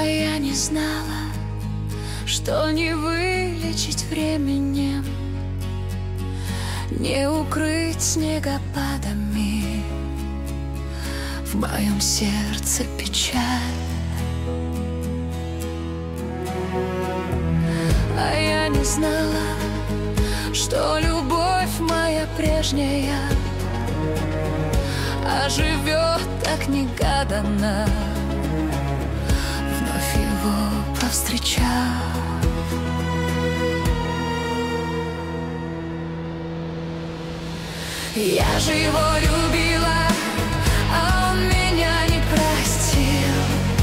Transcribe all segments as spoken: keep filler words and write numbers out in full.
я не знала, что не вылечить временем, не укрыть снегопадами в моем сердце печаль. А я не знала, что любовь моя прежняя оживет так негаданно, вновь его повстречав. Я же его любила, а он меня не простил.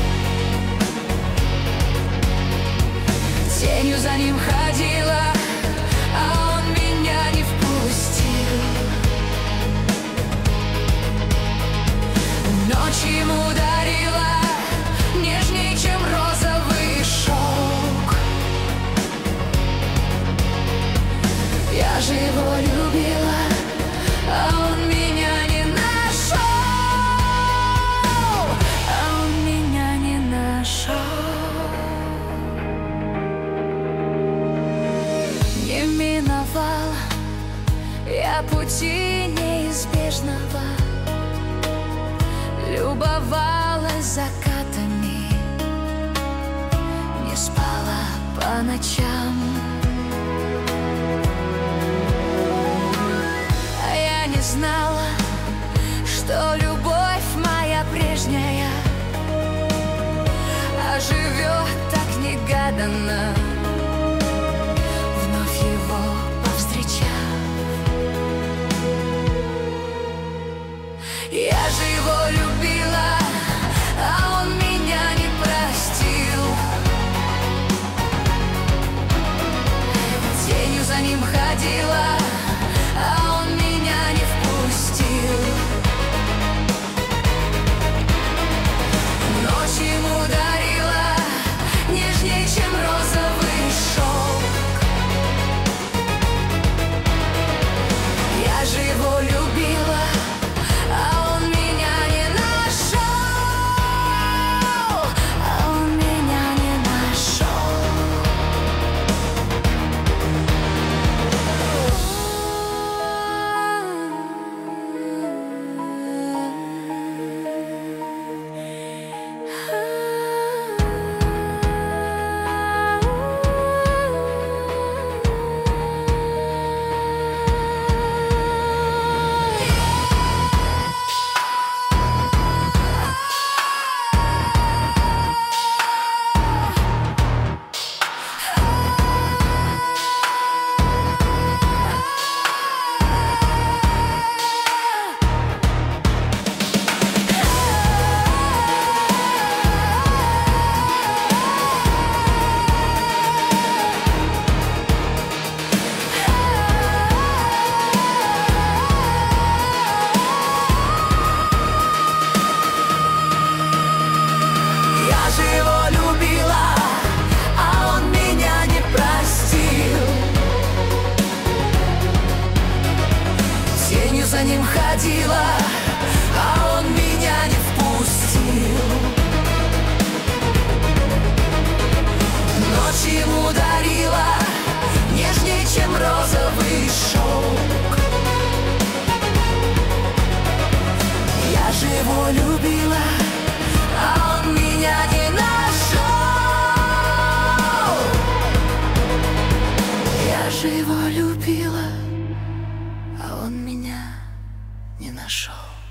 Тенью за ним ходила, а он меня не впустил. Ночь ему дарила нежней, чем розовый шелк. Я же его любила, а он меня не нашел, а он меня не нашел. Не миновала я пути неизбежного, любовалась закатами, не спала по ночам. Знала, что любовь моя прежняя оживет так негаданно, вновь его повстречав. Я же его любила, а он меня не простил. Тенью за ним ходила, а он меня не впустил. Ночь ему дарила нежней, чем розовый шелк. Я же его любила, а он меня не нашел, а он меня не нашел. За ним ходила, а он меня не впустил. Ночь ему дарила нежней, чем розовый шелк. Я же его любила, а он меня не нашел. Я же его любила, а он меня не нашел.